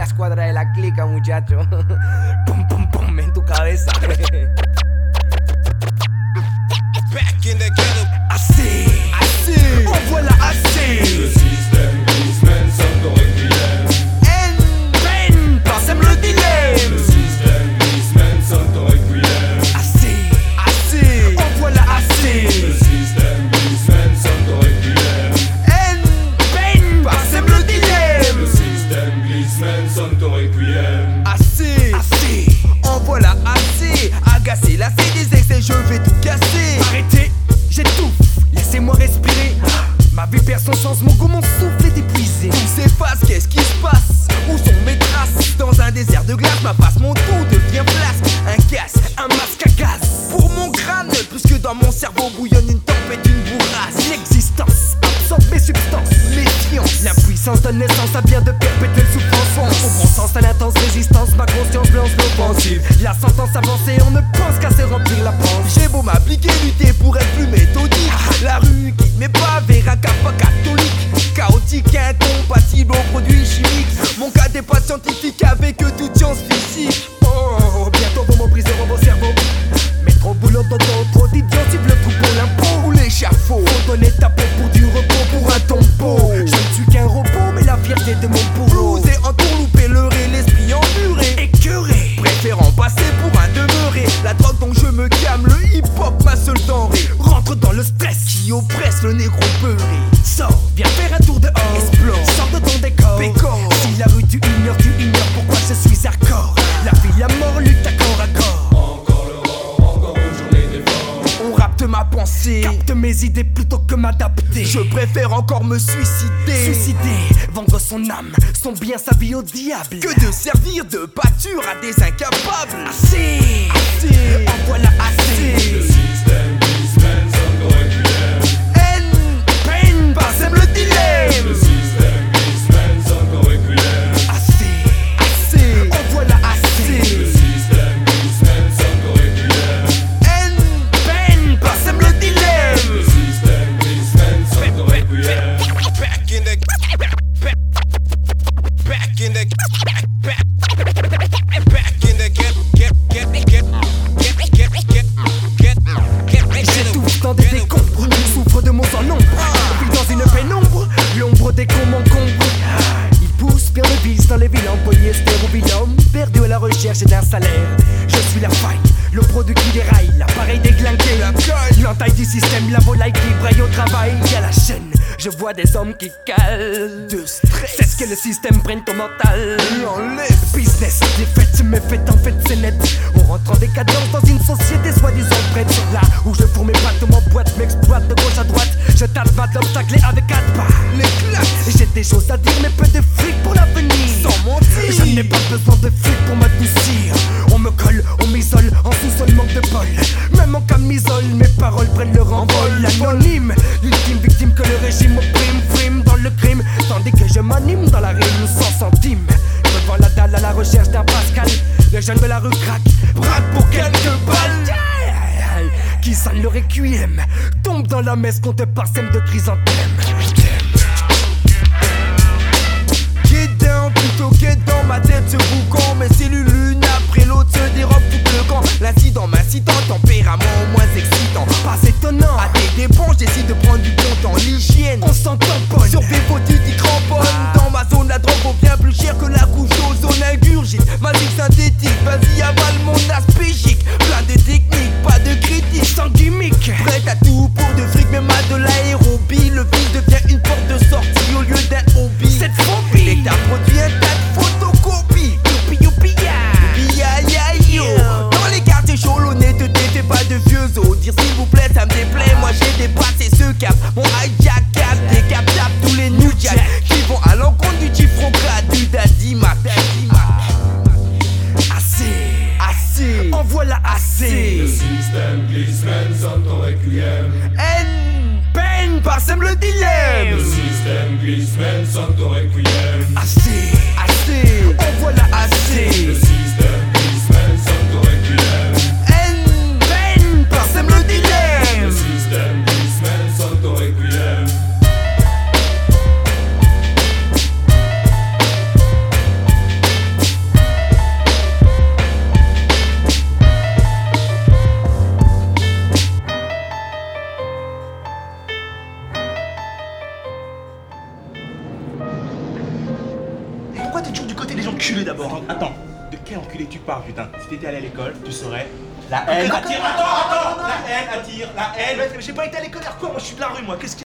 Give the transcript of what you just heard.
la escuadra de la clica, muchacho. Pum, pum, pum, en tu cabeza. Back in the ghetto. Así, así, voilà así. Le système Griezmann sonne ton requiem. En, passem le dilemme. Le système Griezmann sonne ton requiem. Así, así, voilà así. Le système Griezmann sonne ton requiem. En, passem le dilemme. Le système Griezmann sonne ton requiem. Assez, assez, en voilà assez. Agacé, lassé des excès, je vais tout casser. Arrêtez, j'étouffe, laissez-moi respirer. Ma vie perd son sens, mon goût, mon souffle est épuisé. Tout s'efface, qu'est-ce qui se passe? Où sont mes traces? Dans un désert de glace, ma face, mon tout devient flasque. Un casse, un masque à gaz. Pour mon crâne, plus que dans mon cerveau bouillonne une tempête, une bourrasse. L'existence absorbe mes substances, méfiance. L'impuissance donne naissance à bien de perpétuelles souffrances. Au bon sens, à l'intense résistance, ma conscience lance l'offensive. La sentence avancée, on ne pense qu'à se remplir la panse. J'ai beau m'appliquer, lutter pour être plus méthodique. La rue quitte mes pas vers un capa catholique. Chaotique, incompatible aux produits chimiques. Mon cas n'est pas scientifique avec toute science physique. Oh, bientôt vos mots briseront vos cerveaux. Mettre au boulot d'auto, trop d'idiots suivent le coup pour l'impôt ou l'échafaud. Faut donner ta peau pour du repos, pour un tombeau. Je ne suis qu'un robot, mais la fierté de mon boulot. Blues et entourloupé, leurré, l'esprit emmuré, écœuré, préférant passer pour un demeuré. La drogue dont je me calme, le hip-hop, ma seule denrée. Rentre dans le stress qui oppresse le négro beurré. Sors, viens faire un tour dehors. Explore, sors de ton décor. Pécore. Si la rue tu ignores pourquoi je suis hardcore. La vie, la mort, lutte à corps à corps. Encore l'aurore, encore une journée d'effort. On rapte ma pensée, capte mes idées plutôt que m'adapter. Je préfère encore me suicider. Suicider, vendre son âme, son bien, sa vie au diable. Que de servir de pâture à des incapables. Assez, assez, en voilà assez. Le système Griezmann sonne ton requiem. Peine, passem le dilemme. Le système Griezmann sonne ton requiem. Assez, assez, en voilà assez. Le système Griezmann sonne ton requiem. Peine, passem le dilemme. Le système Griezmann sonne ton requiem. Back in the. Back in the. Back in the J'étouffe dans des décombres, souffre de mots en nombre. On vit dans une pénombre, l'ombre des cons m'encombre. Il pousse, perd le vice dans les villes en polyester ou billum, perdu à la recherche d'un salaire. Je suis la faille, le produit qui déraille, l'appareil déglingué, l'entaille du système, la volaille qui braille au travail. Y'a la chaîne, je vois des hommes qui calent de stress. C'est ce que le système prenne ton mental. Business, défaite, méfaite, en fait c'est net. On rentre en décadence dans une société soi-disant prête. Là où je fourre mes pattes, mon boîte m'exploite de gauche à droite. Je tâte ma d'obstacles avec 4 pas. L'éclate, j'ai des choses à dire mais peu de fric pour l'avenir. Sans mentir, je n'ai pas besoin de fric pour m'adoucir. On me colle, on m'isole, en sous-sol manque de bol. Même en camisole, mes paroles prennent leur envol. Anonyme, l'ultime victime que le régime opprime. Frime dans le crime, tandis que je m'anime dans la rime sans centime. Devant la dalle à la recherche d'un Pascal. Le jeune de la rue craque, braque pour quelques balles. Qui sonne le requiem, tombe dans la messe qu'on te parsème de chrysanthème. Get down, plutôt get dans ma tête ce boucan. Mes cellules l'une après l'autre se dérobent tout le camp. L'incident m'incitant, tempérament moins excitant. Pas étonnant, à tes dépens j'essaie de prendre du bon temps. L'hygiène, on s'en tamponne. Sur tes potus qui cramponnent. Dans ma zone la drogue vaut bien plus cher que la couche d'ozone ingurgite. Magique synthétique, vas-y avale mon aspect chic. Plein de techniques, pas de critiques, sans gimmick. Prête à tout pour de fric, même à de l'aérobie. Le vice devient une porte de sortie au lieu d'un hobby. Cette phobie, l'État produit un tas de photocopies. Youpi youpi ya, ya yo. Dans les quartiers chauds, l'honnêteté fait pas de vieux os. Dire s'il vous plaît, ça me déplaît. Moi j'ai dépassé ce cap. Mon hijack cap, décaptable tous les new jack qui vont à l'encontre du chiffrocrate du Daddy Mac. Assez, assez, en voilà assez. Le système Griezmann sonne ton requiem. Peine, parsem le dilemme. Le système Griezmann sonne ton requiem. Assez, assez, en voilà assez. Le système Griezmann sonne ton requiem. Peine, parsem le dilemme. Le système Griezmann sonne ton requiem. pourquoi t'es toujours du côté des enculés d'abord? Attends, de quel enculé tu parles, putain? Si t'étais allé à l'école, tu saurais. La haine attire. Attends, la haine attire, la haine. Mais j'ai pas été à l'école hier quoi, moi je suis de la rue moi, qu'est-ce qu'il y a?